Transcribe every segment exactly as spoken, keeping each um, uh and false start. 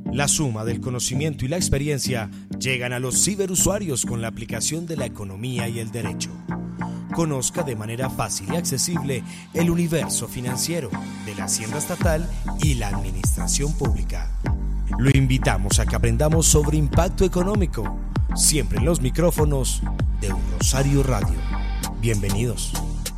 La suma del conocimiento y la experiencia llegan a los ciberusuarios con la aplicación de la economía y el derecho. Conozca de manera fácil y accesible el universo financiero de la Hacienda Estatal y la Administración Pública. Lo invitamos a que aprendamos sobre impacto económico, siempre en los micrófonos de Un Rosario Radio. Bienvenidos.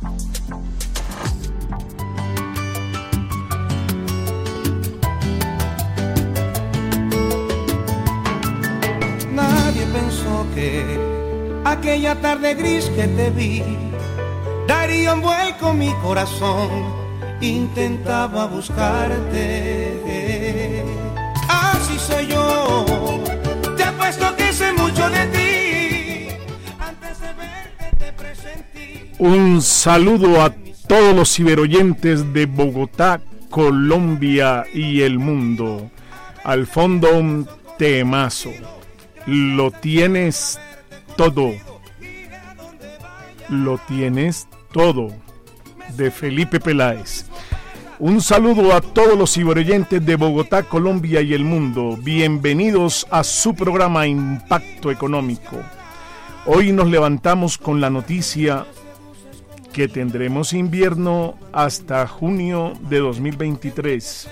Nadie pensó que aquella tarde gris que te vi daría un vuelco mi corazón. Intentaba buscarte. Así soy yo. Te apuesto que sé mucho de ti. Antes de verte te presentí. Un saludo a todos los ciberoyentes de Bogotá, Colombia y el mundo. Al fondo un temazo. Lo tienes todo. Lo tienes todo. De Felipe Peláez. Un saludo a todos los ciberoyentes de Bogotá, Colombia y el mundo. Bienvenidos a su programa Impacto Económico. Hoy nos levantamos con la noticia que tendremos invierno hasta junio de dos mil veintitrés.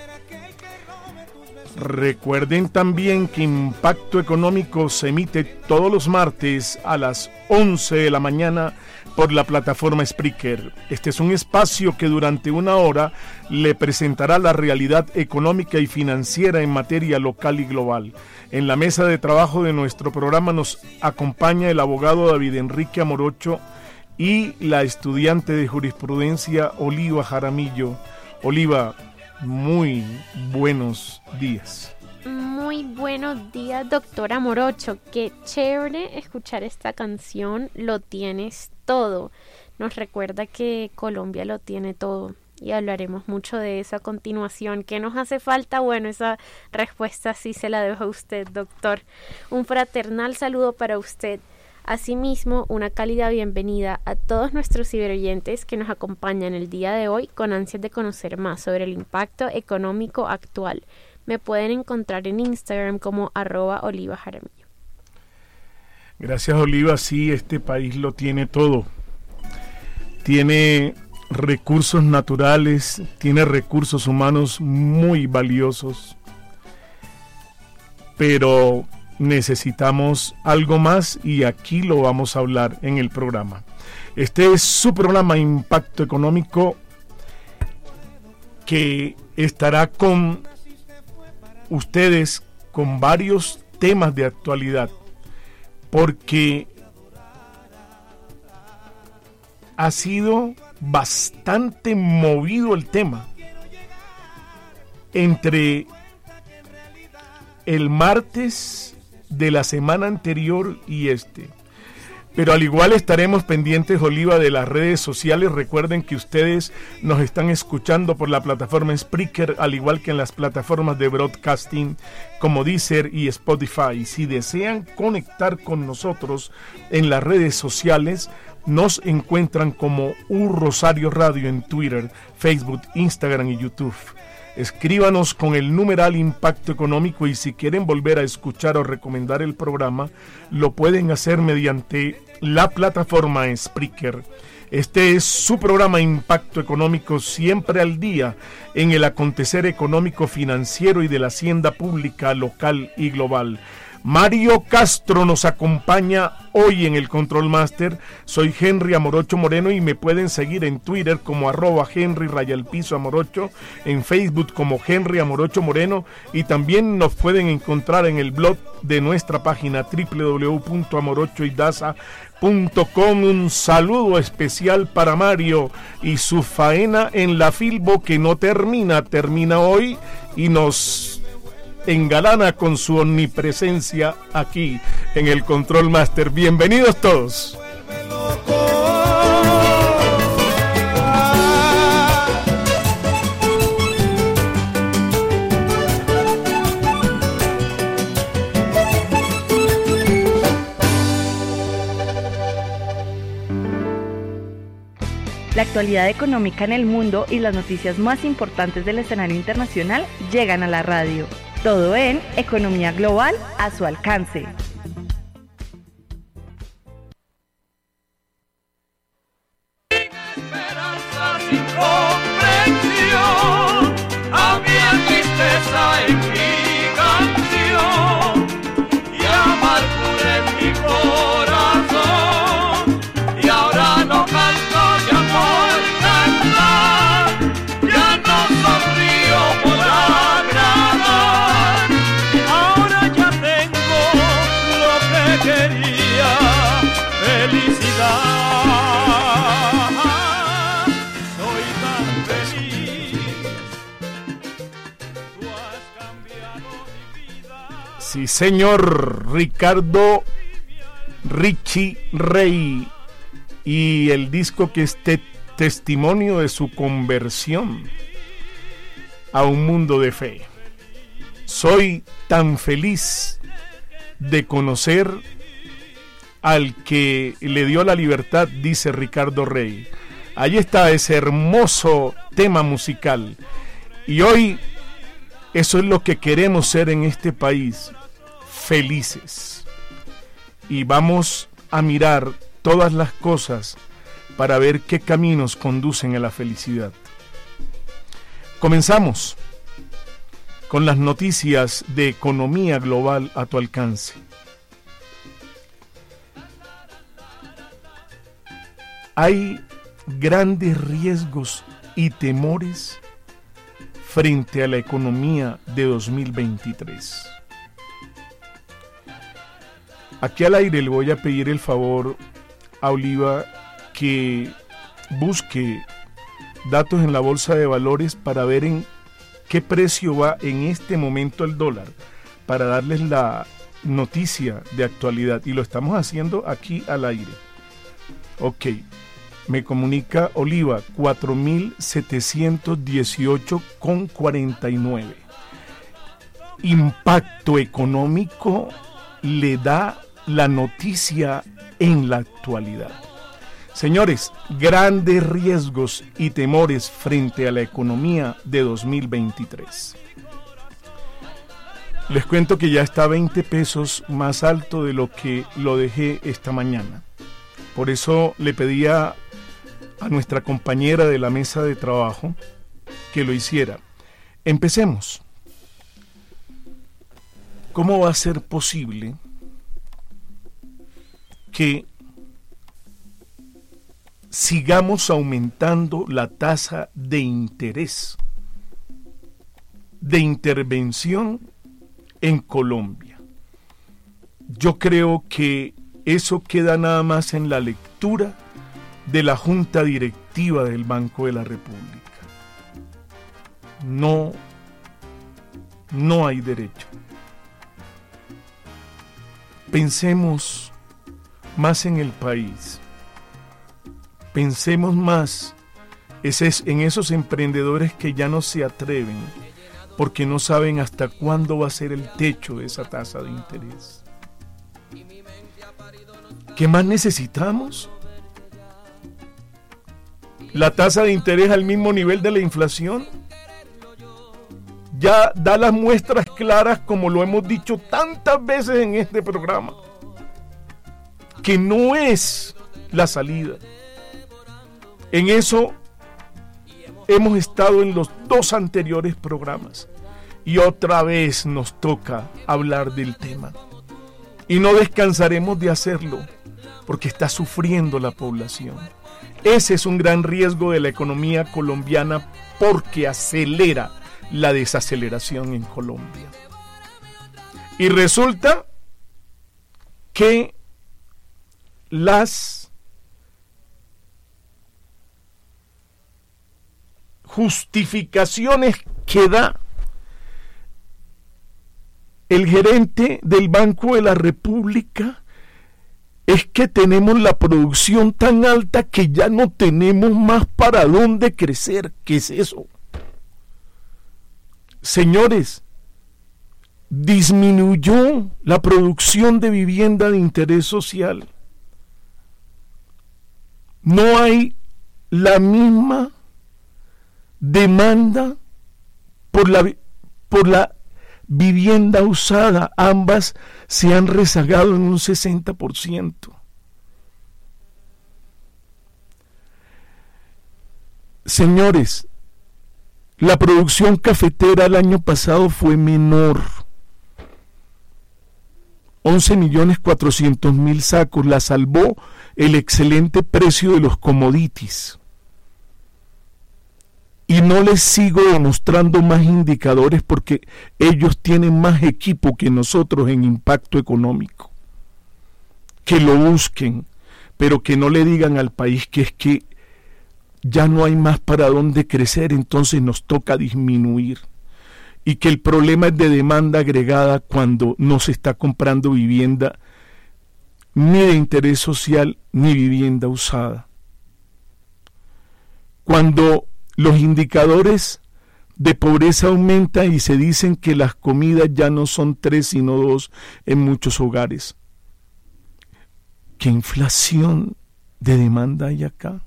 Recuerden también que Impacto Económico se emite todos los martes a las once de la mañana por la plataforma Spreaker. Este es un espacio que durante una hora le presentará la realidad económica y financiera en materia local y global. En la mesa de trabajo de nuestro programa nos acompaña el abogado David Enrique Amorocho y la estudiante de jurisprudencia Oliva Jaramillo. Oliva, muy buenos días. Muy buenos días, doctora Morocho. Qué chévere escuchar esta canción, Lo Tienes Todo. Nos recuerda que Colombia lo tiene todo y hablaremos mucho de eso a continuación. ¿Qué nos hace falta? Bueno, esa respuesta sí se la dejo a usted, doctor. Un fraternal saludo para usted. Asimismo, una cálida bienvenida a todos nuestros ciberoyentes que nos acompañan el día de hoy con ansias de conocer más sobre el impacto económico actual. Me pueden encontrar en Instagram como arroba Oliva Jaramillo. Gracias, Oliva. Sí, este país lo tiene todo. Tiene recursos naturales, tiene recursos humanos muy valiosos. Pero necesitamos algo más y aquí lo vamos a hablar en el programa. Este es su programa Impacto Económico, que estará con ustedes con varios temas de actualidad, porque ha sido bastante movido el tema entre el martes de la semana anterior y este. Pero al igual estaremos pendientes, Oliva, de las redes sociales. Recuerden que ustedes nos están escuchando por la plataforma Spreaker, al igual que en las plataformas de broadcasting como Deezer y Spotify. Si desean conectar con nosotros en las redes sociales, nos encuentran como Un Rosario Radio en Twitter, Facebook, Instagram y YouTube. Escríbanos con el numeral Impacto Económico y si quieren volver a escuchar o recomendar el programa, lo pueden hacer mediante la plataforma Spreaker. Este es su programa Impacto Económico, siempre al día en el acontecer económico, financiero y de la hacienda pública, local y global. Mario Castro nos acompaña hoy en el Control Master. Soy Henry Amorocho Moreno y me pueden seguir en Twitter como arroba Henry Rayalpiso Amorocho, en Facebook como Henry Amorocho Moreno y también nos pueden encontrar en el blog de nuestra página doble u doble u doble u punto amorocho y daza punto com. Un saludo especial para Mario y su faena en la Filbo que no termina, termina hoy y nos engalana con su omnipresencia aquí en el Control Master. Bienvenidos todos. La actualidad económica en el mundo y las noticias más importantes del escenario internacional llegan a la radio. Todo en Economía Global a su alcance. Esperanza sin comprensión, había tristeza en mi canción y amargura en mi corazón, y ahora no canto ya por cantar, ya no sonrío por agradar, ahora ya tengo lo que quería, felicidad. Sí, señor, Ricardo Richie Rey, y el disco que es te- testimonio de su conversión a un mundo de fe. Soy tan feliz de conocer al que le dio la libertad, dice Ricardo Rey. Ahí está ese hermoso tema musical. Y hoy eso es lo que queremos ser en este país, felices. Y vamos a mirar todas las cosas para ver qué caminos conducen a la felicidad. Comenzamos con las noticias de economía global a tu alcance. Hay grandes riesgos y temores frente a la economía de dos mil veintitrés. Aquí al aire le voy a pedir el favor a Oliva que busque datos en la bolsa de valores para ver en qué precio va en este momento el dólar, para darles la noticia de actualidad, y lo estamos haciendo aquí al aire. Ok, me comunica Oliva, cuatro mil setecientos dieciocho con cuarenta y nueve. Impacto económico le da la noticia en la actualidad. Señores, grandes riesgos y temores frente a la economía de dos mil veintitrés. Les cuento que ya está veinte pesos más alto de lo que lo dejé esta mañana. Por eso le pedía a nuestra compañera de la mesa de trabajo que lo hiciera. Empecemos. ¿Cómo va a ser posible que sigamos aumentando la tasa de interés de intervención en Colombia? Yo creo que eso queda nada más en la lectura de la Junta Directiva del Banco de la República. No, no hay derecho. Pensemos más en el país. Pensemos más en esos emprendedores que ya no se atreven porque no saben hasta cuándo va a ser el techo de esa tasa de interés. ¿Qué más necesitamos? La tasa de interés al mismo nivel de la inflación ya da las muestras claras, como lo hemos dicho tantas veces en este programa, que no es la salida. En eso hemos estado en los dos anteriores programas y otra vez nos toca hablar del tema. Y no descansaremos de hacerlo porque está sufriendo la población. Ese es un gran riesgo de la economía colombiana porque acelera la desaceleración en Colombia. Y resulta que las justificaciones que da el gerente del Banco de la República es que tenemos la producción tan alta que ya no tenemos más para dónde crecer. ¿Qué es eso? Señores, disminuyó la producción de vivienda de interés social. No hay la misma demanda por la, por la vivienda usada, ambas se han rezagado en un sesenta por ciento. Señores, la producción cafetera el año pasado fue menor. once millones cuatrocientos mil sacos, la salvó el excelente precio de los commodities. Y no les sigo demostrando más indicadores porque ellos tienen más equipo que nosotros en impacto económico. Que lo busquen, pero que no le digan al país que es que ya no hay más para dónde crecer, entonces nos toca disminuir. Y que el problema es de demanda agregada cuando no se está comprando vivienda ni de interés social ni vivienda usada. Cuando los indicadores de pobreza aumentan y se dicen que las comidas ya no son tres sino dos en muchos hogares. ¿Qué inflación de demanda hay acá?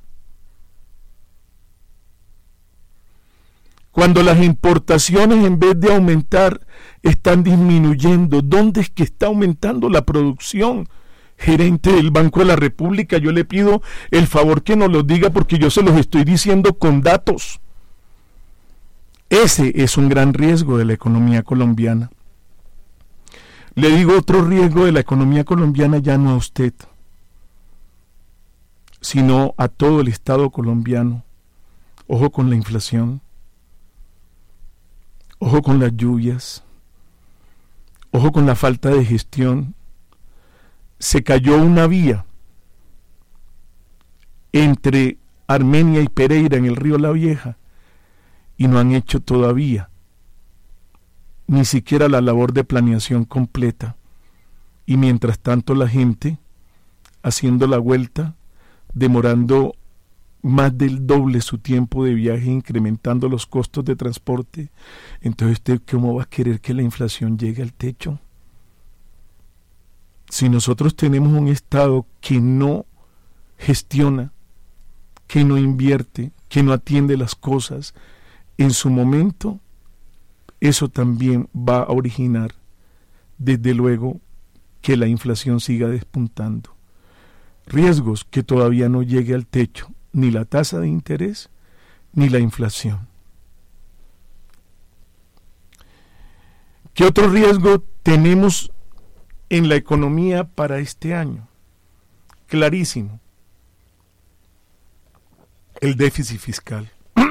Cuando las importaciones en vez de aumentar están disminuyendo, ¿dónde es que está aumentando la producción? Gerente del Banco de la República, yo le pido el favor que nos lo diga porque yo se los estoy diciendo con datos. Ese es un gran riesgo de la economía colombiana. Le digo otro riesgo de la economía colombiana ya no a usted, sino a todo el Estado colombiano. Ojo con la inflación. Ojo con las lluvias, ojo con la falta de gestión. Se cayó una vía entre Armenia y Pereira en el río La Vieja y no han hecho todavía ni siquiera la labor de planeación completa. Y mientras tanto la gente haciendo la vuelta, demorando más del doble su tiempo de viaje, incrementando los costos de transporte. Entonces, ¿usted cómo va a querer que la inflación llegue al techo? Si nosotros tenemos un Estado que no gestiona, que no invierte, que no atiende las cosas en su momento, eso también va a originar, desde luego, que la inflación siga despuntando. Riesgos que todavía no llegue al techo ni la tasa de interés, ni la inflación. ¿Qué otro riesgo tenemos en la economía para este año? Clarísimo. El déficit fiscal.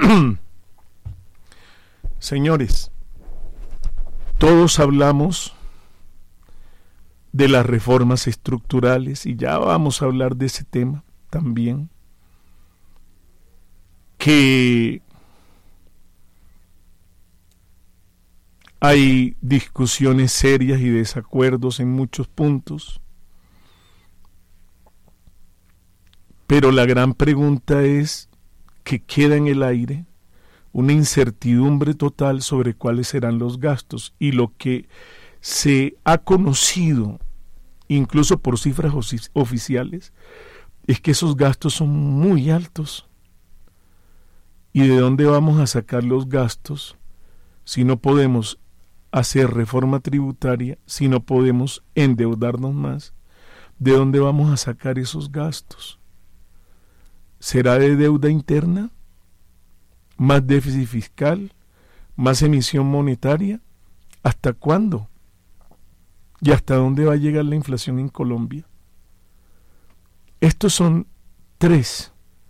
Señores, todos hablamos de las reformas estructurales y ya vamos a hablar de ese tema también. Que hay discusiones serias y desacuerdos en muchos puntos, pero la gran pregunta es que queda en el aire una incertidumbre total sobre cuáles serán los gastos, y lo que se ha conocido, incluso por cifras oficiales, es que esos gastos son muy altos. ¿Y de dónde vamos a sacar los gastos si no podemos hacer reforma tributaria, si no podemos endeudarnos más? ¿De dónde vamos a sacar esos gastos? ¿Será de deuda interna? ¿Más déficit fiscal? ¿Más emisión monetaria? ¿Hasta cuándo? ¿Y hasta dónde va a llegar la inflación en Colombia? Estos son tres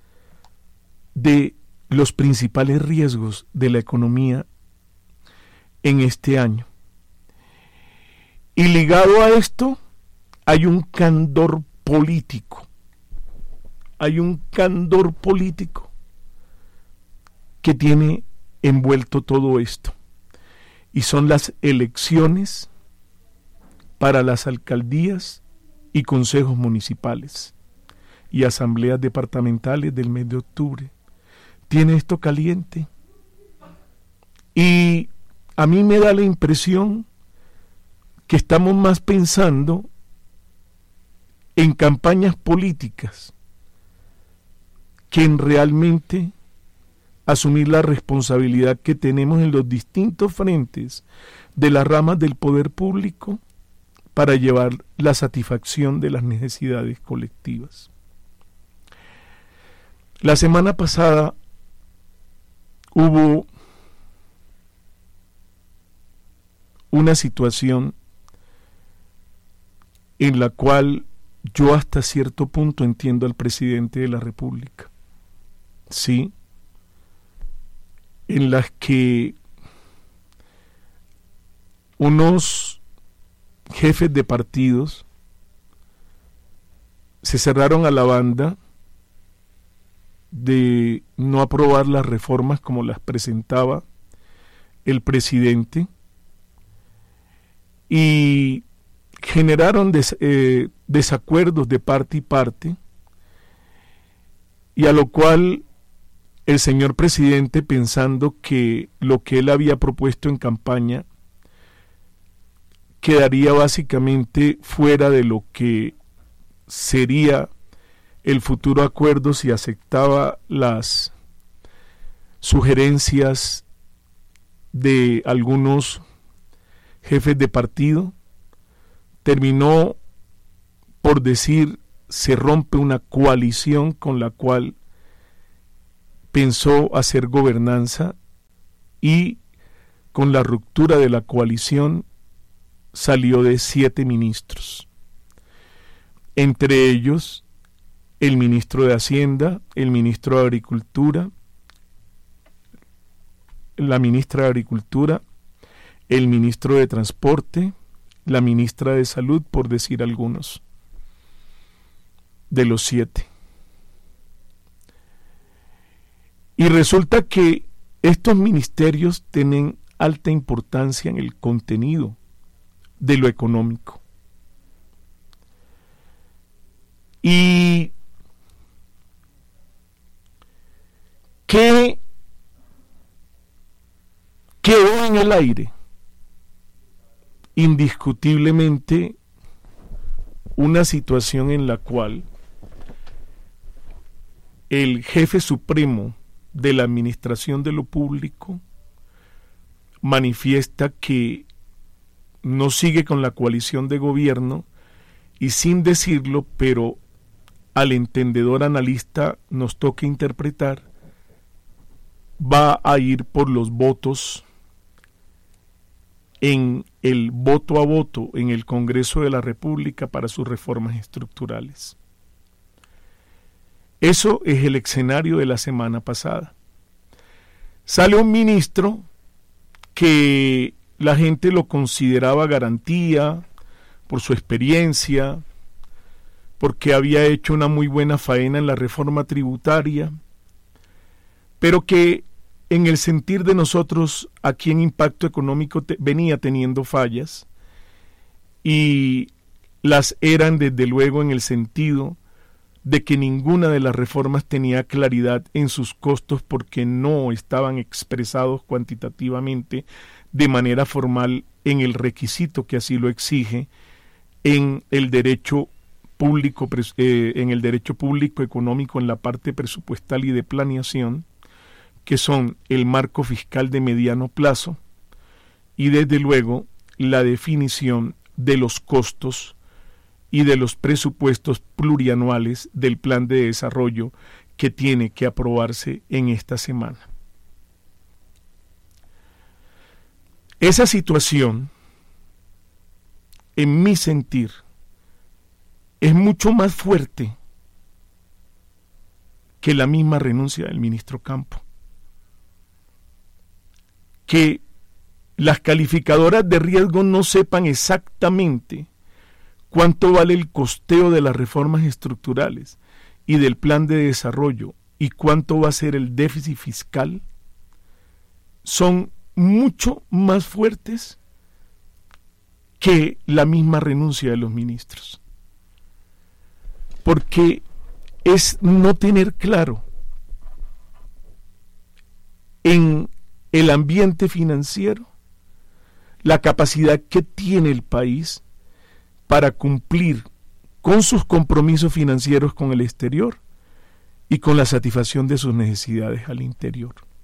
de los principales riesgos de la economía en este año. Y ligado a esto hay un candor político. Hay un candor político que tiene envuelto todo esto. Y son las elecciones para las alcaldías y consejos municipales y asambleas departamentales del mes de octubre. Tiene esto caliente. Y a mí me da la impresión que estamos más pensando en campañas políticas que en realmente asumir la responsabilidad que tenemos en los distintos frentes de las ramas del poder público para llevar la satisfacción de las necesidades colectivas. La semana pasada hubo una situación en la cual yo hasta cierto punto entiendo al presidente de la República. Sí, en las que unos jefes de partidos se cerraron a la banda de no aprobar las reformas como las presentaba el presidente y generaron des, eh, desacuerdos de parte y parte, y a lo cual el señor presidente, pensando que lo que él había propuesto en campaña quedaría básicamente fuera de lo que sería el futuro acuerdo si aceptaba las sugerencias de algunos jefes de partido, terminó por decir se rompe una coalición con la cual pensó hacer gobernanza, y con la ruptura de la coalición salió de siete ministros, entre ellos el ministro de Hacienda, el ministro de Agricultura, la ministra de Agricultura, el ministro de Transporte, la ministra de Salud, por decir algunos de los siete. Y resulta que estos ministerios tienen alta importancia en el contenido de lo económico. Y ¿qué quedó en el aire? Indiscutiblemente una situación en la cual el jefe supremo de la administración de lo público manifiesta que no sigue con la coalición de gobierno, y sin decirlo, pero al entendedor analista nos toca interpretar, va a ir por los votos en el voto a voto en el Congreso de la República para sus reformas estructurales. Eso es el escenario de la semana pasada. Sale un ministro que la gente lo consideraba garantía por su experiencia, porque había hecho una muy buena faena en la reforma tributaria, pero que en el sentir de nosotros aquí en Impacto Económico te, venía teniendo fallas, y las eran desde luego en el sentido de que ninguna de las reformas tenía claridad en sus costos porque no estaban expresados cuantitativamente de manera formal en el requisito que así lo exige en el derecho público, eh, en el derecho público económico en la parte presupuestal y de planeación, que son el marco fiscal de mediano plazo y desde luego la definición de los costos y de los presupuestos plurianuales del plan de desarrollo que tiene que aprobarse en esta semana. Esa situación, en mi sentir, es mucho más fuerte que la misma renuncia del ministro Campo. Que las calificadoras de riesgo no sepan exactamente cuánto vale el costeo de las reformas estructurales y del plan de desarrollo y cuánto va a ser el déficit fiscal, son mucho más fuertes que la misma renuncia de los ministros. Porque es no tener claro en el ambiente financiero la capacidad que tiene el país para cumplir con sus compromisos financieros con el exterior y con la satisfacción de sus necesidades al interior.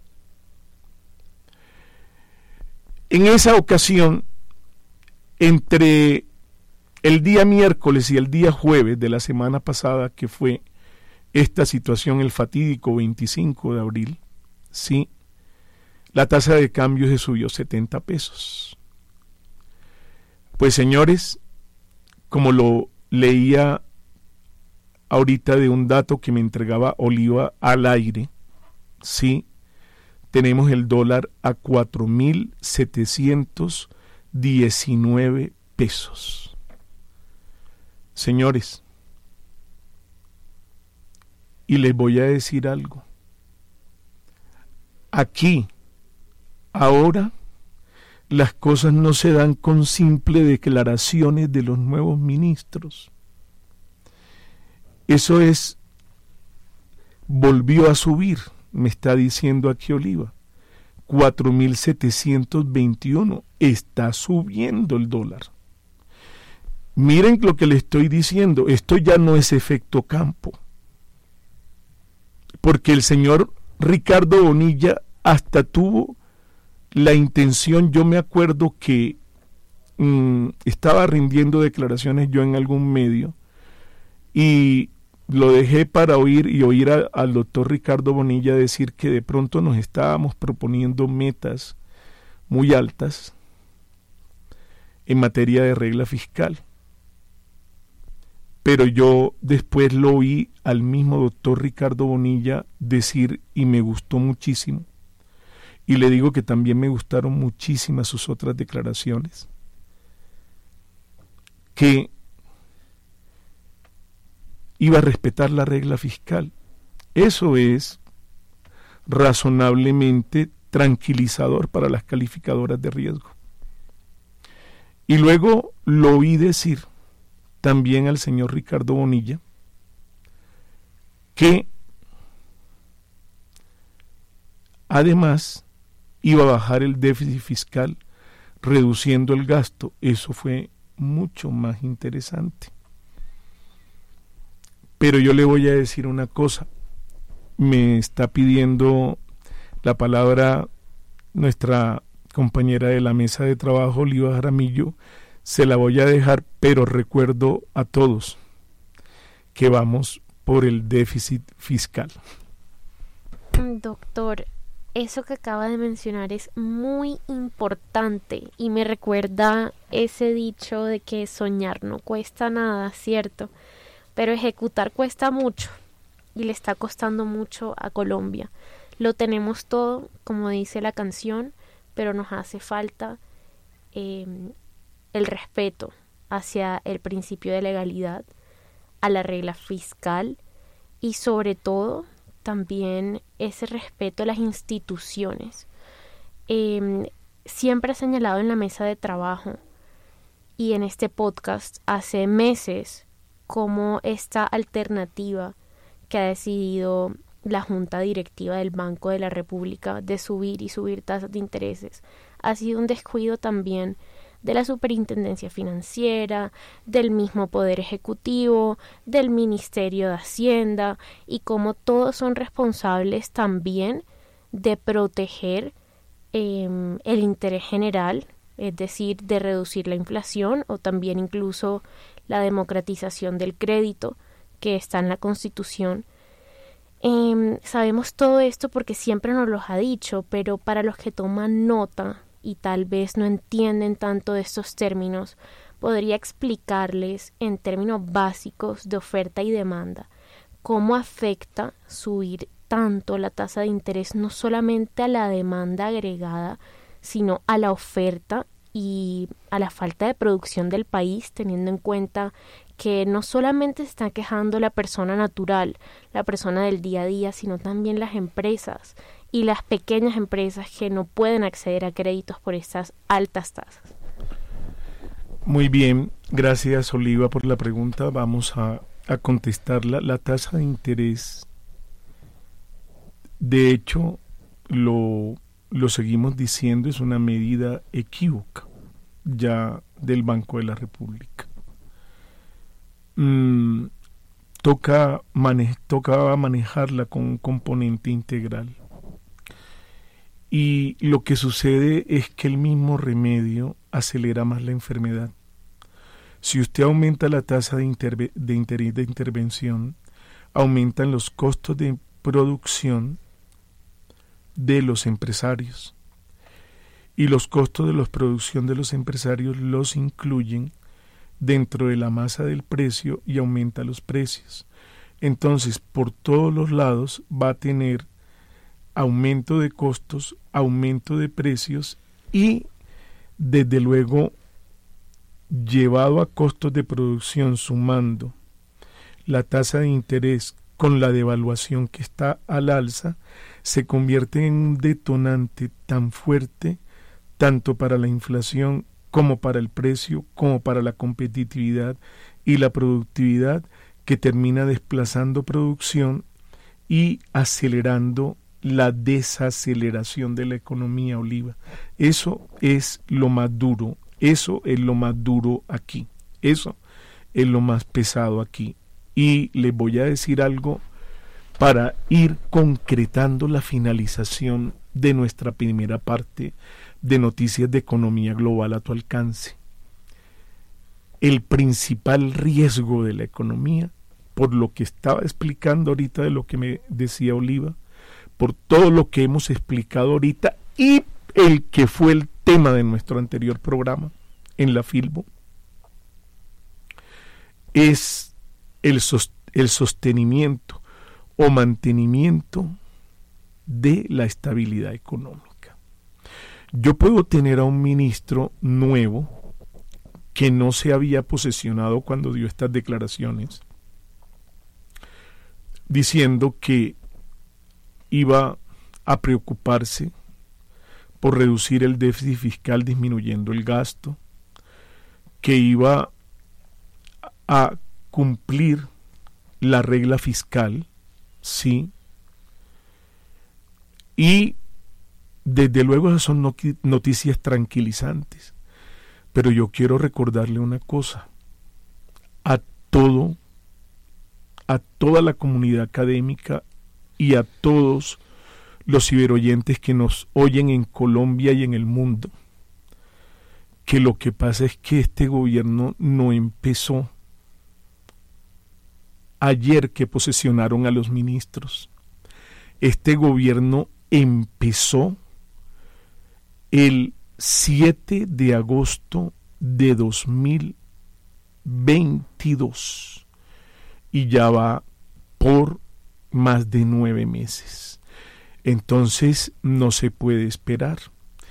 En esa ocasión, entre el día miércoles y el día jueves de la semana pasada, que fue esta situación, el fatídico veinticinco de abril, sí, la tasa de cambio se subió setenta pesos. Pues señores, como lo leía ahorita de un dato que me entregaba Oliva al aire, sí, tenemos el dólar a cuatro mil setecientos diecinueve pesos. Señores, y les voy a decir algo. Aquí, ahora, las cosas no se dan con simples declaraciones de los nuevos ministros. Eso es, volvió a subir, me está diciendo aquí Oliva, cuatro mil setecientos veintiuno, está subiendo el dólar. Miren lo que le estoy diciendo, esto ya no es efecto campo, porque el señor Ricardo Bonilla hasta tuvo la intención, yo me acuerdo que mmm, estaba rindiendo declaraciones yo en algún medio y lo dejé para oír y oír a, al doctor Ricardo Bonilla decir que de pronto nos estábamos proponiendo metas muy altas en materia de regla fiscal. Pero yo después lo oí al mismo doctor Ricardo Bonilla decir, y me gustó muchísimo, y le digo que también me gustaron muchísimas sus otras declaraciones, que iba a respetar la regla fiscal. Eso es razonablemente tranquilizador para las calificadoras de riesgo. Y luego lo oí decir también al señor Ricardo Bonilla que además iba a bajar el déficit fiscal reduciendo el gasto. Eso fue mucho más interesante. Pero yo le voy a decir una cosa, me está pidiendo la palabra nuestra compañera de la mesa de trabajo, Oliva Jaramillo, se la voy a dejar, pero recuerdo a todos que vamos por el déficit fiscal. Doctor, eso que acaba de mencionar es muy importante y me recuerda ese dicho de que soñar no cuesta nada, ¿cierto? Pero ejecutar cuesta mucho y le está costando mucho a Colombia. Lo tenemos todo, como dice la canción, pero nos hace falta eh, el respeto hacia el principio de legalidad, a la regla fiscal y sobre todo también ese respeto a las instituciones. Eh, siempre he señalado en la mesa de trabajo y en este podcast hace meses como esta alternativa que ha decidido la Junta Directiva del Banco de la República de subir y subir tasas de intereses ha sido un descuido también de la Superintendencia Financiera, del mismo Poder Ejecutivo, del Ministerio de Hacienda y como todos son responsables también de proteger eh, el interés general, es decir, de reducir la inflación o también incluso la democratización del crédito que está en la Constitución. Eh, sabemos todo esto porque siempre nos lo ha dicho, pero para los que toman nota y tal vez no entienden tanto de estos términos, podría explicarles en términos básicos de oferta y demanda cómo afecta subir tanto la tasa de interés no solamente a la demanda agregada, sino a la oferta y a la falta de producción del país, teniendo en cuenta que no solamente se está quejando la persona natural, la persona del día a día, sino también las empresas y las pequeñas empresas que no pueden acceder a créditos por estas altas tasas. Muy bien, gracias Oliva por la pregunta. Vamos a, a contestarla. La tasa de interés, de hecho, lo, lo seguimos diciendo, es una medida equívoca ya del Banco de la República. Mm, toca mane- tocaba manejarla con un componente integral. y lo que sucede es que el mismo remedio acelera más la enfermedad. Si usted aumenta la tasa de, interve- de interés de intervención, aumentan los costos de producción de los empresarios. Y los costos de la producción de los empresarios los incluyen dentro de la masa del precio y aumenta los precios. Entonces, por todos los lados va a tener aumento de costos, aumento de precios y, desde luego, llevado a costos de producción, sumando la tasa de interés con la devaluación que está al alza, se convierte en un detonante tan fuerte tanto para la inflación como para el precio, como para la competitividad y la productividad, que termina desplazando producción y acelerando la desaceleración de la economía, Oliva. Eso es lo más duro, eso es lo más duro aquí, eso es lo más pesado aquí. Y les voy a decir algo para ir concretando la finalización de nuestra primera parte de Noticias de Economía Global a tu alcance. El principal riesgo de la economía, por lo que estaba explicando ahorita de lo que me decía Oliva, por todo lo que hemos explicado ahorita y el que fue el tema de nuestro anterior programa en la Filbo, es el, sos, el sostenimiento o mantenimiento de la estabilidad económica. Yo puedo tener a un ministro nuevo que no se había posesionado cuando dio estas declaraciones, diciendo que iba a preocuparse por reducir el déficit fiscal disminuyendo el gasto, que iba a cumplir la regla fiscal, sí, y desde luego esas son noticias tranquilizantes, pero yo quiero recordarle una cosa, a todo, a toda la comunidad académica y a todos los ciberoyentes que nos oyen en Colombia y en el mundo, que lo que pasa es que este gobierno no empezó ayer que posesionaron a los ministros. Este gobierno empezó el siete de agosto de dos mil veintidós y ya va por más de nueve meses. Entonces no se puede esperar.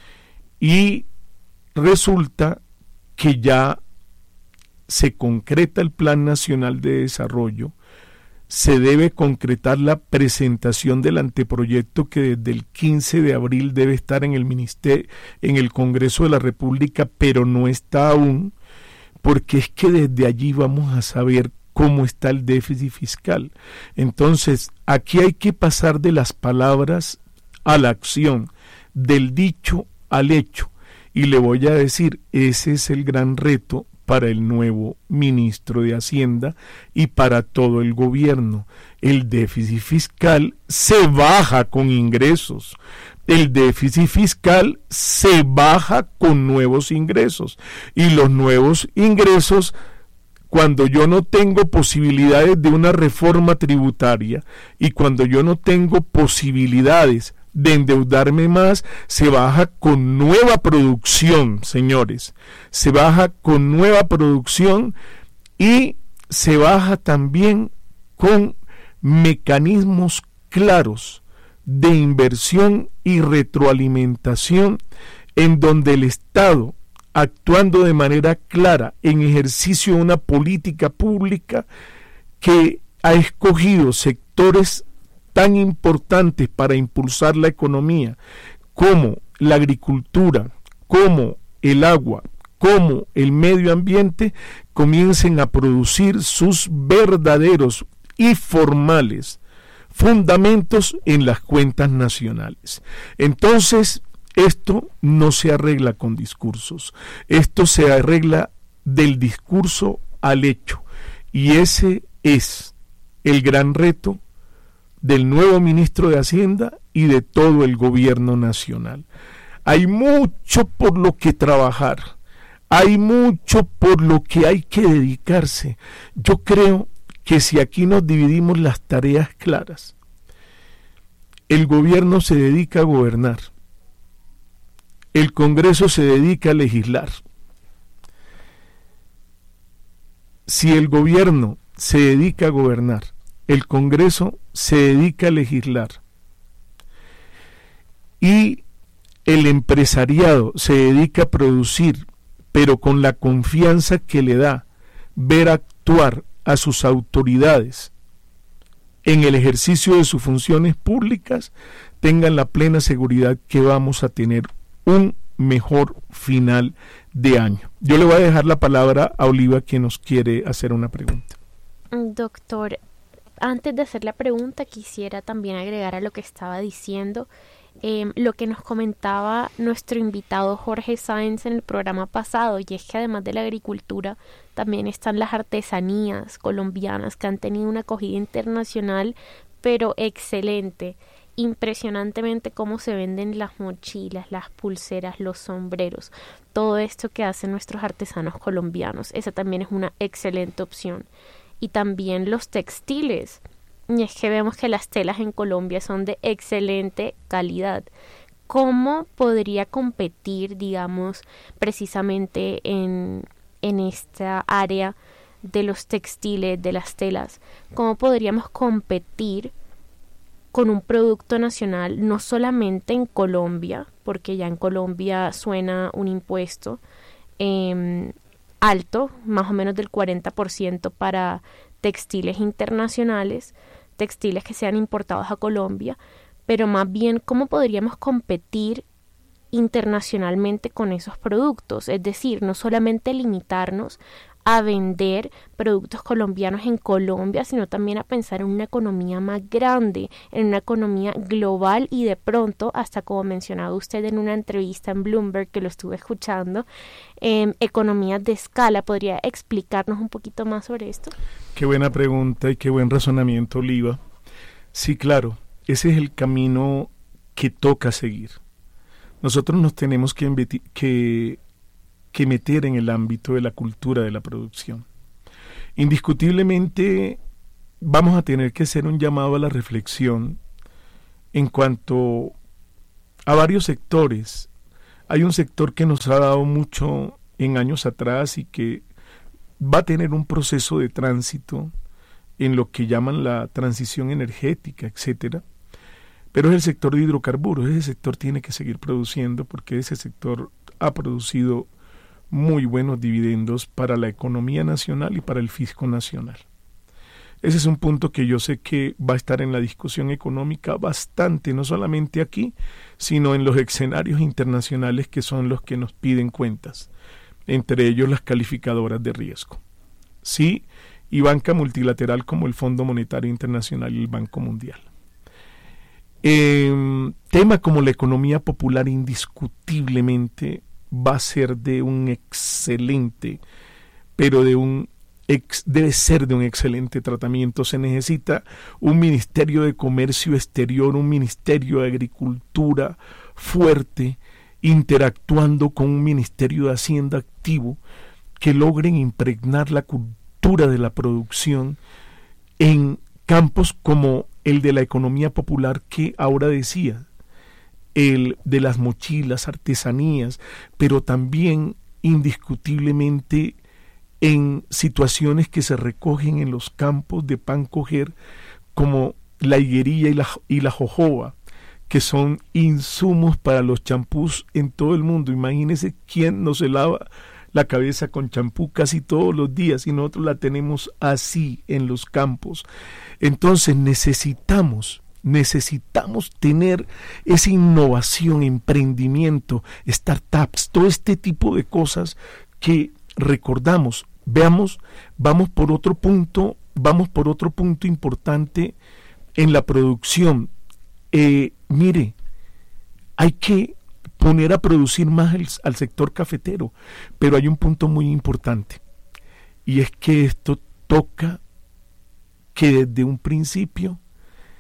Y resulta que ya se concreta el Plan Nacional de Desarrollo, se debe concretar la presentación del anteproyecto que desde el quince de abril debe estar en el ministerio, en el Congreso de la República, pero no está aún, porque es que desde allí vamos a saber cómo está el déficit fiscal. Entonces, aquí hay que pasar de las palabras a la acción, del dicho al hecho, y le voy a decir, ese es el gran reto para el nuevo ministro de Hacienda y para todo el gobierno. El déficit fiscal se baja con ingresos. El déficit fiscal se baja con nuevos ingresos. Y los nuevos ingresos, cuando yo no tengo posibilidades de una reforma tributaria y cuando yo no tengo posibilidades de endeudarme más, se baja con nueva producción, señores, se baja con nueva producción y se baja también con mecanismos claros de inversión y retroalimentación, en donde el Estado, actuando de manera clara en ejercicio de una política pública que ha escogido sectores tan importantes para impulsar la economía como la agricultura, como el agua, como el medio ambiente, comiencen a producir sus verdaderos y formales fundamentos en las cuentas nacionales. Entonces, esto no se arregla con discursos, esto se arregla del discurso al hecho, y ese es el gran reto del nuevo ministro de Hacienda y de todo el gobierno nacional. Hay mucho por lo que trabajar, hay mucho por lo que hay que dedicarse. Yo creo que si aquí nos dividimos las tareas claras, el gobierno se dedica a gobernar, el Congreso se dedica a legislar. Si el gobierno se dedica a gobernar, el Congreso se dedica a legislar y el empresariado se dedica a producir, pero con la confianza que le da ver actuar a sus autoridades en el ejercicio de sus funciones públicas, tengan la plena seguridad que vamos a tener un mejor final de año. Yo le voy a dejar la palabra a Oliva, que nos quiere hacer una pregunta. Doctor, antes de hacer la pregunta, quisiera también agregar a lo que estaba diciendo eh, lo que nos comentaba nuestro invitado Jorge Sáenz en el programa pasado, y es que además de la agricultura también están las artesanías colombianas que han tenido una acogida internacional pero excelente. Impresionantemente cómo se venden las mochilas, las pulseras, los sombreros, todo esto que hacen nuestros artesanos colombianos. Esa también es una excelente opción. Y también los textiles. Y es que vemos que las telas en Colombia son de excelente calidad. ¿Cómo podría competir, digamos, precisamente en, en esta área de los textiles, de las telas? ¿Cómo podríamos competir con un producto nacional, no solamente en Colombia, porque ya en Colombia suena un impuesto eh, alto, más o menos del cuarenta por ciento para textiles internacionales, textiles que sean importados a Colombia, pero más bien cómo podríamos competir internacionalmente con esos productos? Es decir, no solamente limitarnos a vender productos colombianos en Colombia, sino también a pensar en una economía más grande, en una economía global y de pronto, hasta como mencionaba usted en una entrevista en Bloomberg que lo estuve escuchando, eh, economías de escala. ¿Podría explicarnos un poquito más sobre esto? Qué buena pregunta y qué buen razonamiento, Oliva. Sí, claro, ese es el camino que toca seguir. Nosotros nos tenemos que, inveti- que que meter en el ámbito de la cultura de la producción. Indiscutiblemente vamos a tener que hacer un llamado a la reflexión en cuanto a varios sectores. Hay un sector que nos ha dado mucho en años atrás y que va a tener un proceso de tránsito en lo que llaman la transición energética, etcétera. Pero es el sector de hidrocarburos. Ese sector tiene que seguir produciendo porque ese sector ha producido muy buenos dividendos para la economía nacional y para el fisco nacional. Ese es un punto que yo sé que va a estar en la discusión económica bastante, no solamente aquí, sino en los escenarios internacionales que son los que nos piden cuentas, entre ellos las calificadoras de riesgo. Sí, y banca multilateral como el Fondo Monetario Internacional y el Banco Mundial. Eh, tema como la economía popular indiscutiblemente va a ser de un excelente, pero de un ex, debe ser de un excelente tratamiento. Se necesita un Ministerio de Comercio Exterior, un Ministerio de Agricultura fuerte, interactuando con un Ministerio de Hacienda activo, que logren impregnar la cultura de la producción en campos como el de la economía popular que ahora decía, el de las mochilas, artesanías, pero también indiscutiblemente en situaciones que se recogen en los campos de pan coger, como la higuería y la, y la jojoba, que son insumos para los champús en todo el mundo. Imagínense quién no se lava la cabeza con champú casi todos los días y nosotros la tenemos así en los campos. Entonces necesitamos Necesitamos tener esa innovación, emprendimiento, startups, todo este tipo de cosas que recordamos. Veamos, vamos por otro punto, vamos por otro punto importante en la producción. Eh, mire, hay que poner a producir más el, al sector cafetero, pero hay un punto muy importante, y es que esto toca que desde un principio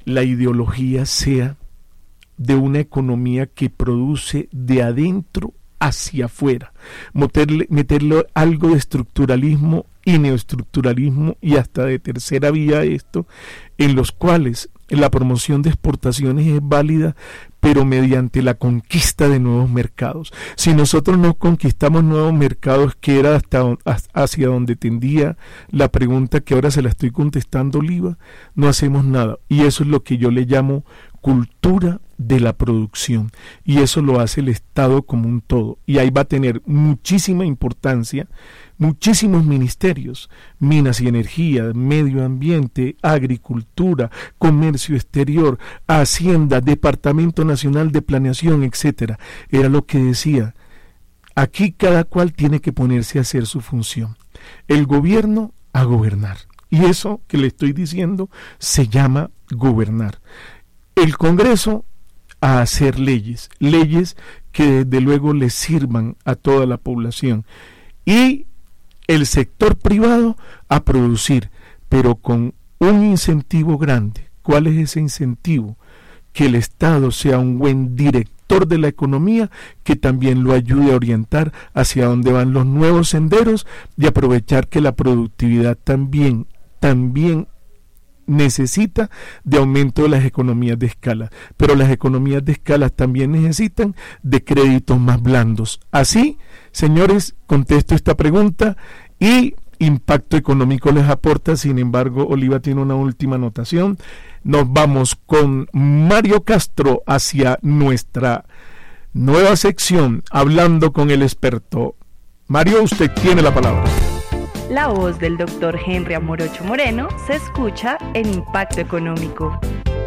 la ideología sea de una economía que produce de adentro hacia afuera, meterle, meterle algo de estructuralismo y neoestructuralismo y hasta de tercera vía esto, en los cuales la promoción de exportaciones es válida, pero mediante la conquista de nuevos mercados. Si nosotros no conquistamos nuevos mercados, que era hasta hacia donde tendía la pregunta que ahora se la estoy contestando, Oliva, no hacemos nada. Y eso es lo que yo le llamo cultura de la producción, y eso lo hace el Estado como un todo, y ahí va a tener muchísima importancia muchísimos ministerios: minas y energía, medio ambiente, agricultura, comercio exterior, hacienda, departamento nacional de planeación, etcétera. Era lo que decía, aquí cada cual tiene que ponerse a hacer su función, el gobierno a gobernar, y eso que le estoy diciendo se llama gobernar. El Congreso a hacer leyes, leyes que desde luego le sirvan a toda la población, y el sector privado a producir, pero con un incentivo grande. ¿Cuál es ese incentivo? Que el Estado sea un buen director de la economía, que también lo ayude a orientar hacia dónde van los nuevos senderos, y aprovechar que la productividad también, también necesita de aumento de las economías de escala, pero las economías de escala también necesitan de créditos más blandos. Así, señores, contesto esta pregunta y impacto económico les aporta. Sin embargo, Oliva tiene una última anotación. Nos vamos con Mario Castro hacia nuestra nueva sección, hablando con el experto. Mario, usted tiene la palabra. La voz del doctor Henry Amorocho Moreno se escucha en Impacto Económico.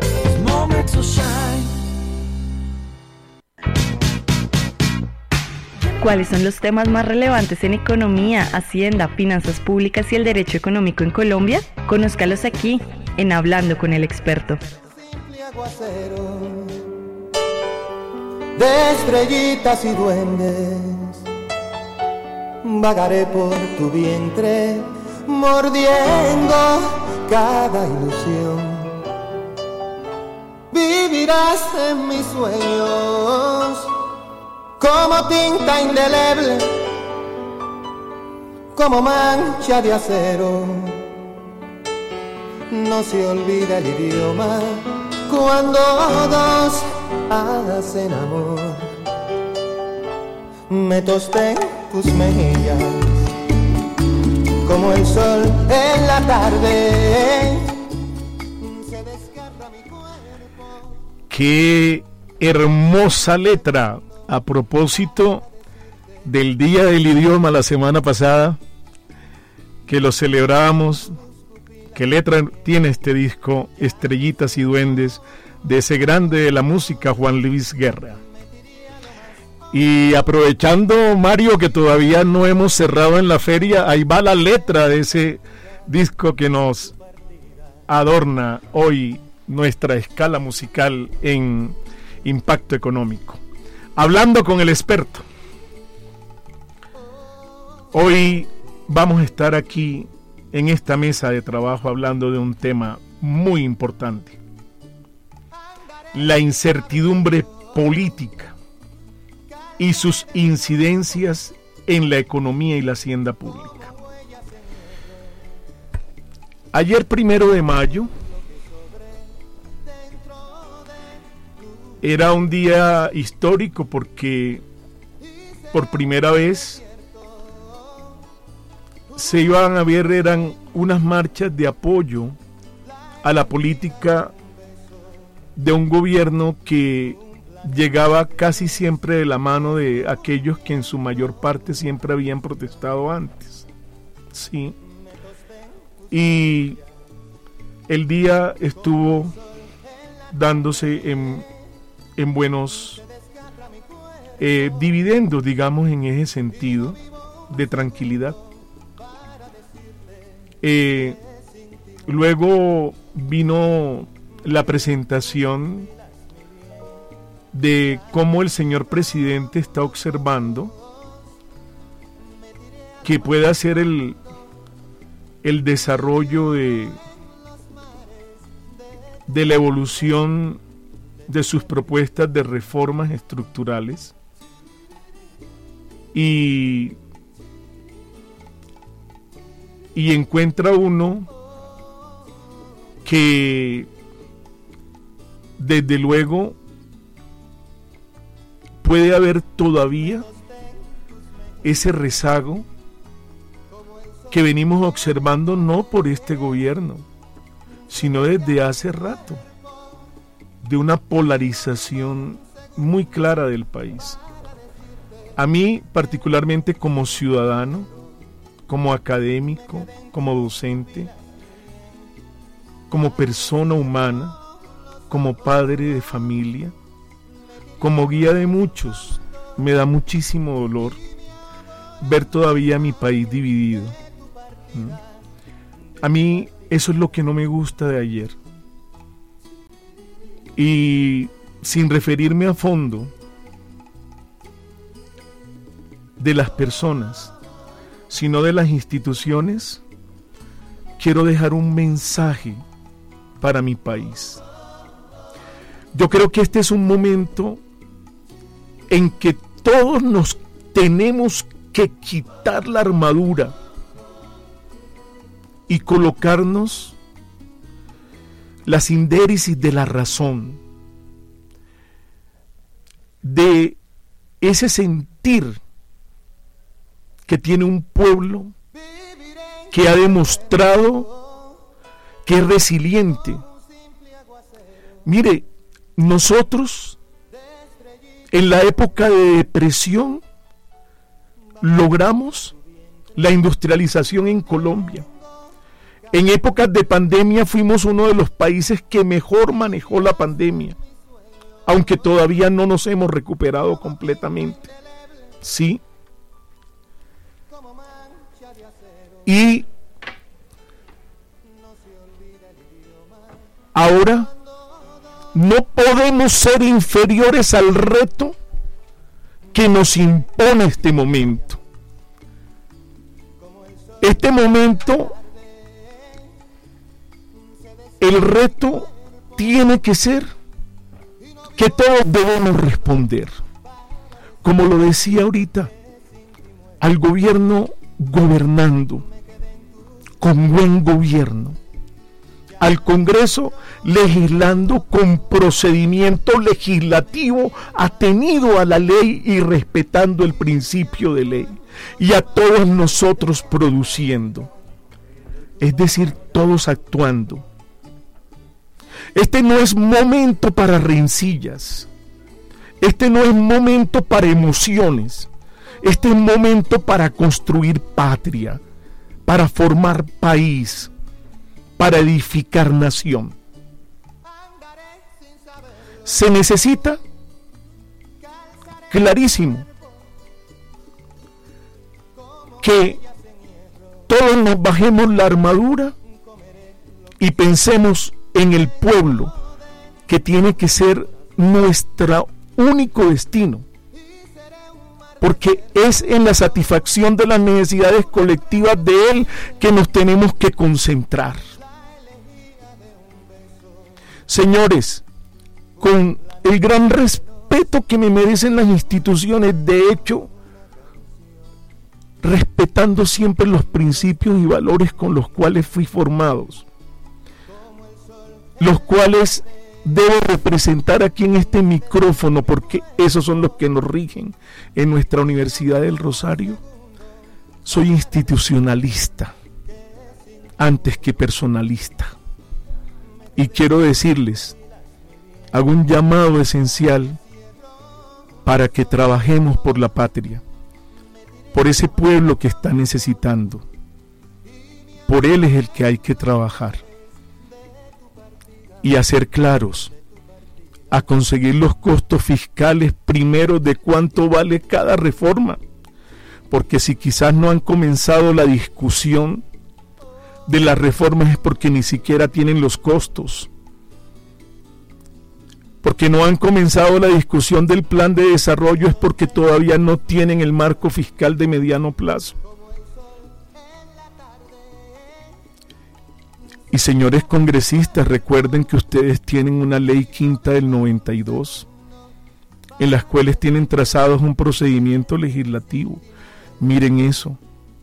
¿Cuáles son los temas más relevantes en economía, hacienda, finanzas públicas y el derecho económico en Colombia? Conózcalos aquí, en Hablando con el Experto. De estrellitas y duendes, vagaré por tu vientre, mordiendo cada ilusión. Vivirás en mis sueños como tinta indeleble, como mancha de acero. No se olvida el idioma cuando dos hacen amor. Me tosté tus mejillas como el sol en la tarde. Se desgarra mi cuerpo. Qué hermosa letra. A propósito del Día del Idioma la semana pasada, que lo celebrábamos, qué letra tiene este disco, Estrellitas y Duendes, de ese grande de la música, Juan Luis Guerra. Y aprovechando, Mario, que todavía no hemos cerrado en la feria, ahí va la letra de ese disco que nos adorna hoy nuestra escala musical en Impacto Económico. Hablando con el experto. Hoy vamos a estar aquí en esta mesa de trabajo hablando de un tema muy importante: la incertidumbre política y sus incidencias en la economía y la hacienda pública. Ayer, primero de mayo, era un día histórico porque por primera vez se iban a ver, eran unas marchas de apoyo a la política de un gobierno que llegaba casi siempre de la mano de aquellos que en su mayor parte siempre habían protestado antes. Sí. Y el día estuvo dándose en en buenos eh, dividendos, digamos, en ese sentido de tranquilidad. Eh, luego vino la presentación de cómo el señor presidente está observando que puede hacer el, el desarrollo de de la evolución de sus propuestas de reformas estructurales y, y encuentra uno que desde luego puede haber todavía ese rezago que venimos observando no por este gobierno, sino desde hace rato, de una polarización muy clara del país. A mí, particularmente como ciudadano, como académico, como docente, como persona humana, como padre de familia, como guía de muchos, me da muchísimo dolor ver todavía mi país dividido. ¿Mm? A mí eso es lo que no me gusta de ayer. Y sin referirme a fondo de las personas, sino de las instituciones, quiero dejar un mensaje para mi país. Yo creo que este es un momento en que todos nos tenemos que quitar la armadura y colocarnos la sindéresis de la razón, de ese sentir que tiene un pueblo que ha demostrado que es resiliente. Mire, nosotros en la época de depresión logramos la industrialización en Colombia. En épocas de pandemia fuimos uno de los países que mejor manejó la pandemia, aunque todavía no nos hemos recuperado completamente. Sí. Y ahora no podemos ser inferiores al reto que nos impone este momento. Este momento, el reto tiene que ser que todos debemos responder. Como lo decía ahorita, al gobierno gobernando, con buen gobierno, al Congreso legislando con procedimiento legislativo atenido a la ley y respetando el principio de ley, y a todos nosotros produciendo, es decir, todos actuando. Este no es momento para rencillas, este no es momento para emociones, este es momento para construir patria, para formar país, para edificar nación. Se necesita, clarísimo, que todos nos bajemos la armadura y pensemos en el pueblo, que tiene que ser nuestro único destino, porque es en la satisfacción de las necesidades colectivas de él que nos tenemos que concentrar. Señores, con el gran respeto que me merecen las instituciones, de hecho, respetando siempre los principios y valores con los cuales fui formados, los cuales debo representar aquí en este micrófono, porque esos son los que nos rigen en nuestra Universidad del Rosario. Soy institucionalista antes que personalista, y quiero decirles, hago un llamado esencial para que trabajemos por la patria, por ese pueblo que está necesitando. Por él es el que hay que trabajar y a ser claros, a conseguir los costos fiscales primero de cuánto vale cada reforma, porque si quizás no han comenzado la discusión de las reformas es porque ni siquiera tienen los costos, porque no han comenzado la discusión del plan de desarrollo es porque todavía no tienen el marco fiscal de mediano plazo. Y señores congresistas, recuerden que ustedes tienen una ley quinta del noventa y dos, en las cuales tienen trazados un procedimiento legislativo. Miren eso.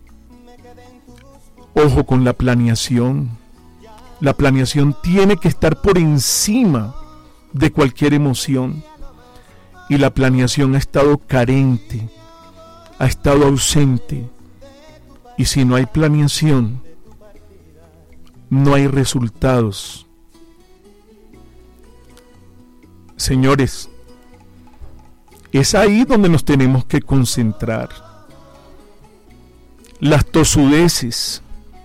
Ojo con la planeación. La planeación tiene que estar por encima de cualquier emoción. Y la planeación ha estado carente, ha estado ausente. Y si no hay planeación, no hay resultados. Señores, es ahí donde nos tenemos que concentrar. Las tosudeces,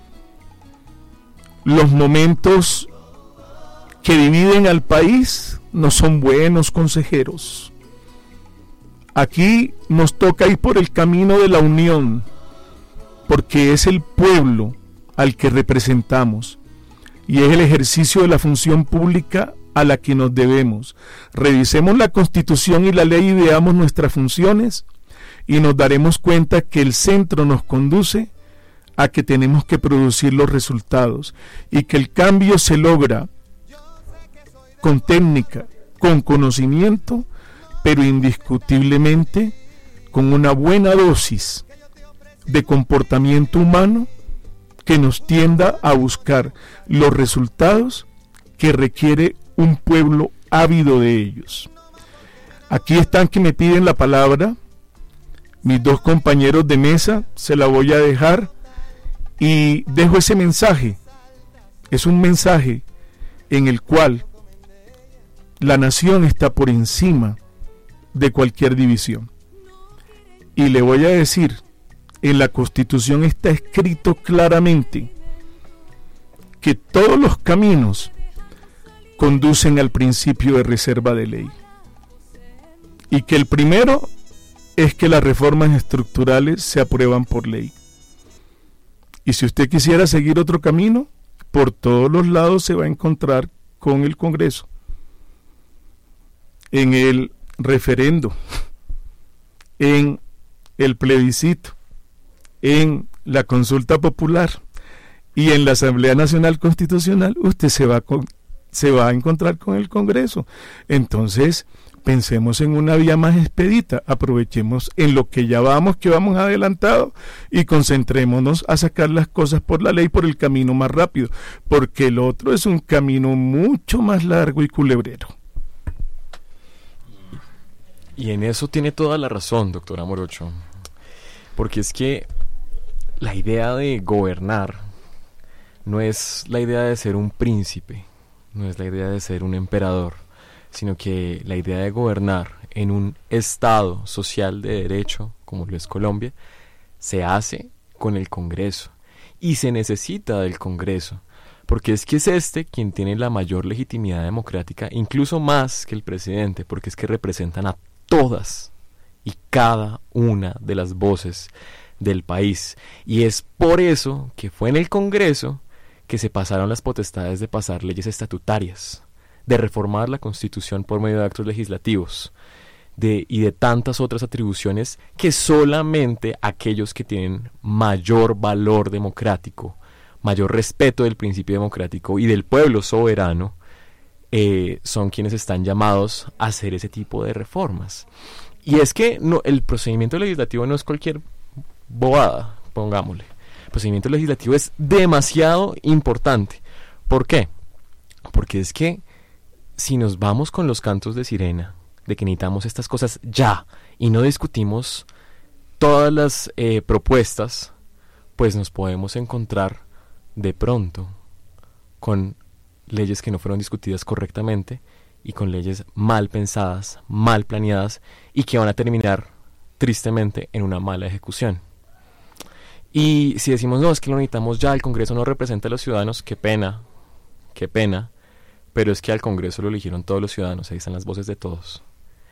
los momentos que dividen al país no son buenos consejeros. Aquí nos toca ir por el camino de la unión, porque es el pueblo al que representamos y es el ejercicio de la función pública a la que nos debemos. Revisemos la Constitución y la ley y veamos nuestras funciones y nos daremos cuenta que el centro nos conduce a que tenemos que producir los resultados y que el cambio se logra con técnica, con conocimiento, pero indiscutiblemente con una buena dosis de comportamiento humano que nos tienda a buscar los resultados que requiere un pueblo ávido de ellos. Aquí están que me piden la palabra, mis dos compañeros de mesa, se la voy a dejar y dejo ese mensaje. Es un mensaje en el cual la nación está por encima de cualquier división. Y le voy a decir, en la Constitución está escrito claramente que todos los caminos conducen al principio de reserva de ley. Y que el primero es que las reformas estructurales se aprueban por ley. Y si usted quisiera seguir otro camino, por todos los lados se va a encontrar con el Congreso. En el referendo, en el plebiscito, en la consulta popular y en la Asamblea Nacional Constitucional, usted se va, con, se va a encontrar con el Congreso. Entonces, pensemos en una vía más expedita, aprovechemos en lo que ya vamos, que vamos adelantado, y concentrémonos a sacar las cosas por la ley, por el camino más rápido, porque el otro es un camino mucho más largo y culebrero. Y en eso tiene toda la razón, doctora Morocho, porque es que la idea de gobernar no es la idea de ser un príncipe, no es la idea de ser un emperador, sino que la idea de gobernar en un Estado social de derecho, como lo es Colombia, se hace con el Congreso, y se necesita del Congreso, porque es que es este quien tiene la mayor legitimidad democrática, incluso más que el presidente, porque es que representan a todas y cada una de las voces del país, y es por eso que fue en el Congreso que se pasaron las potestades de pasar leyes estatutarias, de reformar la Constitución por medio de actos legislativos, de, y de tantas otras atribuciones que solamente aquellos que tienen mayor valor democrático, mayor respeto del principio democrático y del pueblo soberano, eh, son quienes están llamados a hacer ese tipo de reformas. Y es que no, el procedimiento legislativo no es cualquier bobada, pongámosle. El procedimiento legislativo es demasiado importante. ¿Por qué? Porque es que si nos vamos con los cantos de sirena, de que necesitamos estas cosas ya, y no discutimos todas las eh, propuestas, pues nos podemos encontrar de pronto con leyes que no fueron discutidas correctamente y con leyes mal pensadas, mal planeadas y que van a terminar tristemente en una mala ejecución. Y si decimos, no, es que lo necesitamos ya, el Congreso no representa a los ciudadanos, qué pena, qué pena, pero es que al Congreso lo eligieron todos los ciudadanos, ahí están las voces de todos.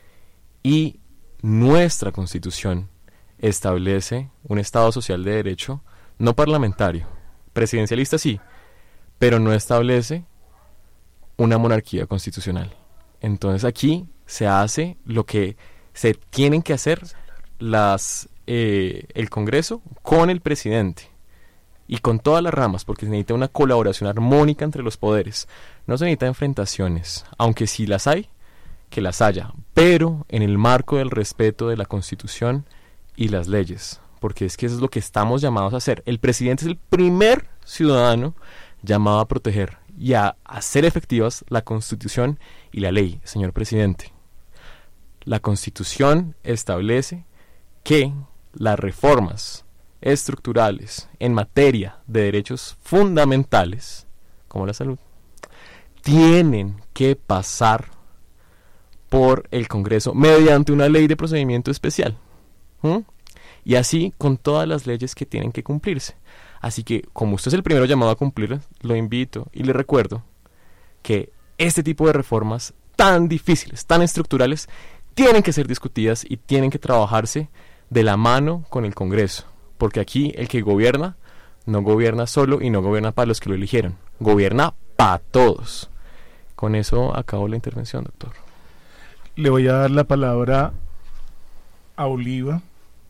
Y nuestra Constitución establece un Estado social de derecho, no parlamentario, presidencialista sí, pero no establece una monarquía constitucional. Entonces aquí se hace lo que se tienen que hacer las eh, el Congreso con el presidente. y con todas las ramas, porque se necesita una colaboración armónica entre los poderes. No se necesita enfrentaciones, aunque sí las hay, que las haya, pero en el marco del respeto de la Constitución y las leyes, porque es que eso es lo que estamos llamados a hacer. El presidente es el primer ciudadano llamado a proteger y a hacer efectivas la Constitución y la ley, señor presidente. La Constitución establece que las reformas estructurales en materia de derechos fundamentales, como la salud, tienen que pasar por el Congreso mediante una ley de procedimiento especial. ¿Mm? Y así con todas las leyes que tienen que cumplirse. Así que, como usted es el primero llamado a cumplirlas, lo invito y le recuerdo que este tipo de reformas tan difíciles, tan estructurales, tienen que ser discutidas y tienen que trabajarse de la mano con el Congreso. Porque aquí el que gobierna, no gobierna solo y no gobierna para los que lo eligieron. Gobierna para todos. Con eso acabo la intervención, doctor. Le voy a dar la palabra a Oliva,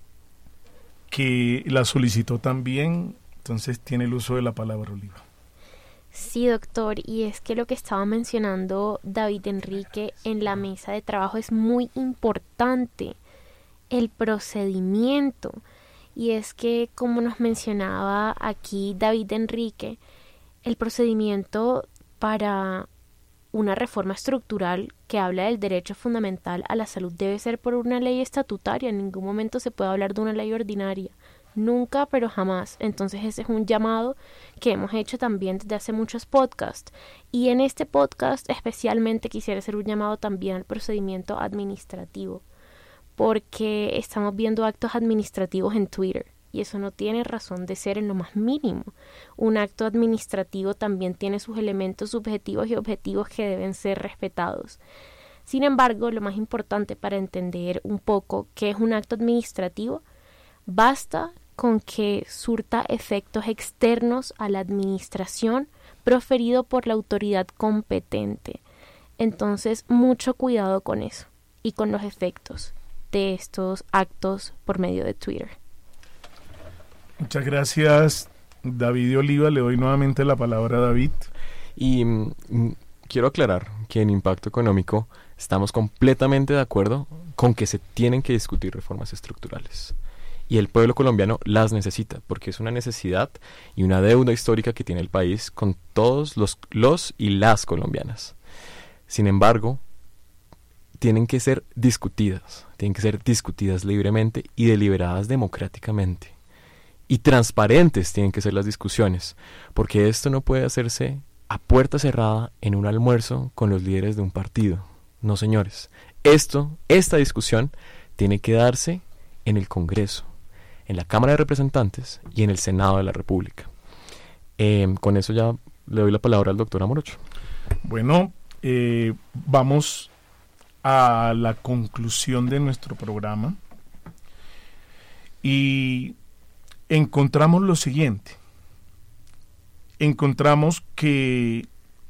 que la solicitó también, entonces tiene el uso de la palabra, Oliva. Sí, doctor, y es que lo que estaba mencionando David Enrique en la mesa de trabajo es muy importante, el procedimiento. Y es que, como nos mencionaba aquí David Enrique, el procedimiento para una reforma estructural que habla del derecho fundamental a la salud debe ser por una ley estatutaria. En ningún momento se puede hablar de una ley ordinaria. Nunca, pero jamás. Entonces ese es un llamado que hemos hecho también desde hace muchos podcasts. Y en este podcast especialmente quisiera hacer un llamado también al procedimiento administrativo, porque estamos viendo actos administrativos en Twitter y eso no tiene razón de ser en lo más mínimo. Un acto administrativo también tiene sus elementos subjetivos y objetivos que deben ser respetados. Sin embargo, lo más importante para entender un poco qué es un acto administrativo, basta con que surta efectos externos a la administración proferido por la autoridad competente. Entonces, mucho cuidado con eso y con los efectos de estos actos por medio de Twitter. Muchas gracias, David y Oliva. Le doy nuevamente la palabra a David. Y mm, quiero aclarar que en Impacto Económico estamos completamente de acuerdo con que se tienen que discutir reformas estructurales. Y el pueblo colombiano las necesita, porque es una necesidad y una deuda histórica que tiene el país con todos los, los y las colombianas. Sin embargo, tienen que ser discutidas, tienen que ser discutidas libremente y deliberadas democráticamente. Y transparentes tienen que ser las discusiones, porque esto no puede hacerse a puerta cerrada en un almuerzo con los líderes de un partido. No, señores. Esto, esta discusión tiene que darse en el Congreso, en la Cámara de Representantes y en el Senado de la República. Eh, con eso ya le doy la palabra al doctor Amorocho. Bueno, eh, vamos a la conclusión de nuestro programa y encontramos lo siguiente. Encontramos que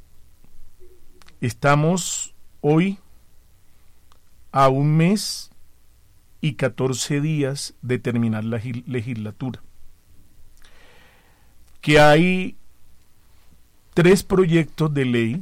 estamos hoy a un mes y catorce días de terminar la legislatura, que hay tres proyectos de ley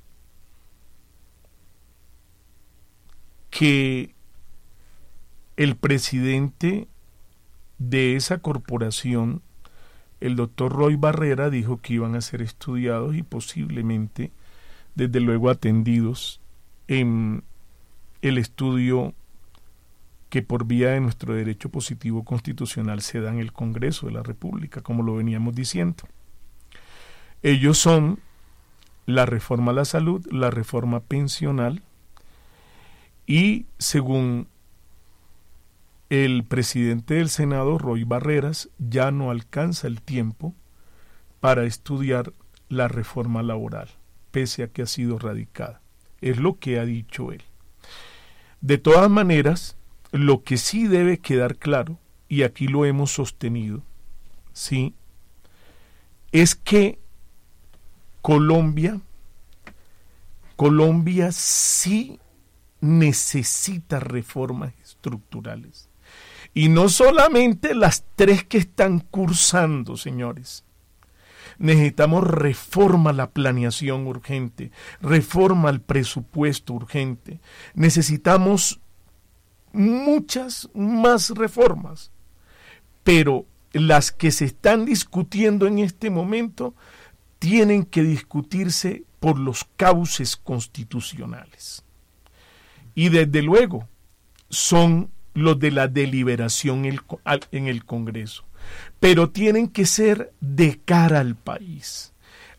que el presidente de esa corporación, el doctor Roy Barrera, dijo que iban a ser estudiados y posiblemente, desde luego, atendidos en el estudio que por vía de nuestro derecho positivo constitucional se da en el Congreso de la República, como lo veníamos diciendo. Ellos son la reforma a la salud, la reforma pensional, y según el presidente del Senado, Roy Barreras, ya no alcanza el tiempo para estudiar la reforma laboral, pese a que ha sido radicada. Es lo que ha dicho él. De todas maneras, lo que sí debe quedar claro, y aquí lo hemos sostenido, ¿sí?, es que Colombia, Colombia sí necesita reformas estructurales. Y no solamente las tres que están cursando, señores. Necesitamos reforma a la planeación urgente, reforma al presupuesto urgente. Necesitamos muchas más reformas, pero las que se están discutiendo en este momento tienen que discutirse por los cauces constitucionales. Y desde luego son los de la deliberación en el Congreso, pero tienen que ser de cara al país.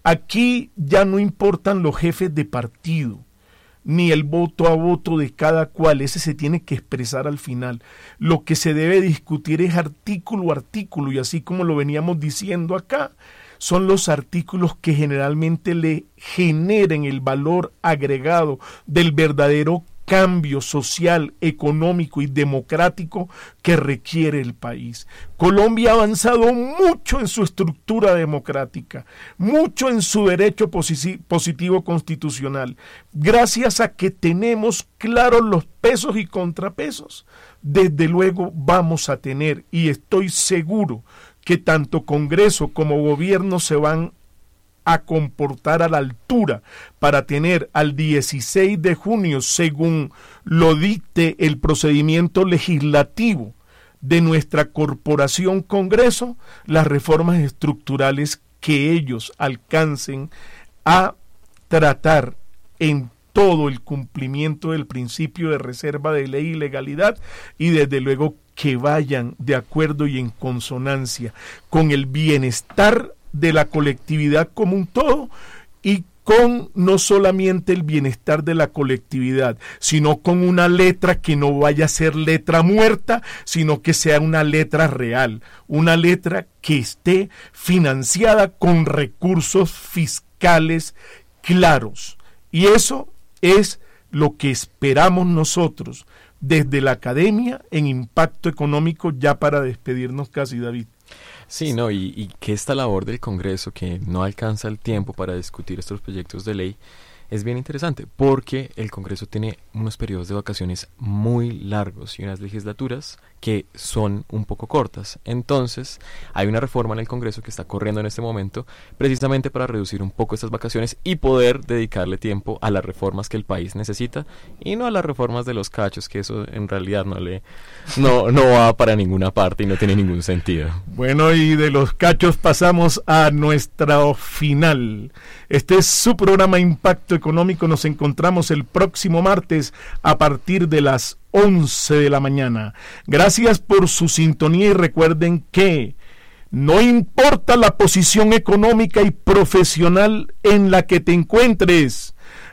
Aquí ya no importan los jefes de partido, ni el voto a voto de cada cual, ese se tiene que expresar al final. Lo que se debe discutir es artículo a artículo, y así como lo veníamos diciendo acá, son los artículos que generalmente le generen el valor agregado del verdadero cambio social, económico y democrático que requiere el país. Colombia ha avanzado mucho en su estructura democrática, mucho en su derecho posi- positivo constitucional, gracias a que tenemos claros los pesos y contrapesos. Desde luego vamos a tener, y estoy seguro que tanto Congreso como gobierno se van a comportar a la altura para tener al dieciséis de junio, según lo dicte el procedimiento legislativo de nuestra corporación Congreso, las reformas estructurales que ellos alcancen a tratar en todo el cumplimiento del principio de reserva de ley y legalidad, y desde luego que vayan de acuerdo y en consonancia con el bienestar de la colectividad como un todo, y con no solamente el bienestar de la colectividad, sino con una letra que no vaya a ser letra muerta, sino que sea una letra real, una letra que esté financiada con recursos fiscales claros. Y eso es lo que esperamos nosotros desde la academia en Impacto Económico, ya para despedirnos casi, David. Sí, no, y, y que esta labor del Congreso, que no alcanza el tiempo para discutir estos proyectos de ley, es bien interesante, porque el Congreso tiene unos periodos de vacaciones muy largos y unas legislaturas que son un poco cortas. Entonces, hay una reforma en el Congreso que está corriendo en este momento, precisamente para reducir un poco estas vacaciones y poder dedicarle tiempo a las reformas que el país necesita, y no a las reformas de los cachos, que eso en realidad no le no, no va para ninguna parte y no tiene ningún sentido. Bueno, y de los cachos pasamos a nuestro final. Este es su programa Impacto Económico. Nos encontramos el próximo martes a partir de las once de la mañana. Gracias por su sintonía, y recuerden que no importa la posición económica y profesional en la que te encuentres,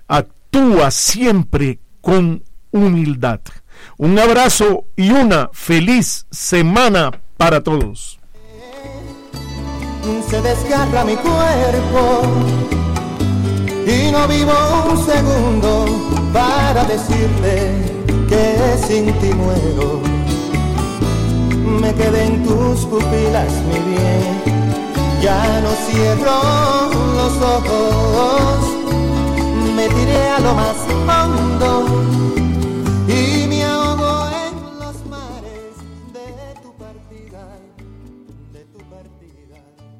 actúa siempre con humildad. Un abrazo y una feliz semana para todos. Se desgarra mi cuerpo y no vivo un segundo para decirte que sin ti muero. Me quedé en tus pupilas, mi bien, ya no cierro los ojos. Me tiré a lo más hondo y me ahogo en los mares de tu partida, de tu partida.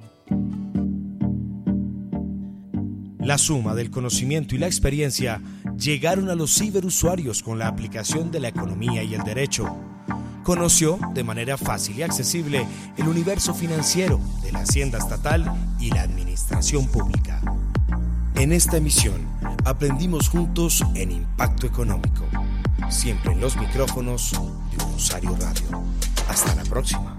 La suma del conocimiento y la experiencia llegaron a los ciberusuarios con la aplicación de la economía y el derecho. Conoció de manera fácil y accesible el universo financiero de la Hacienda Estatal y la Administración Pública. En esta emisión aprendimos juntos en Impacto Económico, siempre en los micrófonos de Rosario Radio. Hasta la próxima.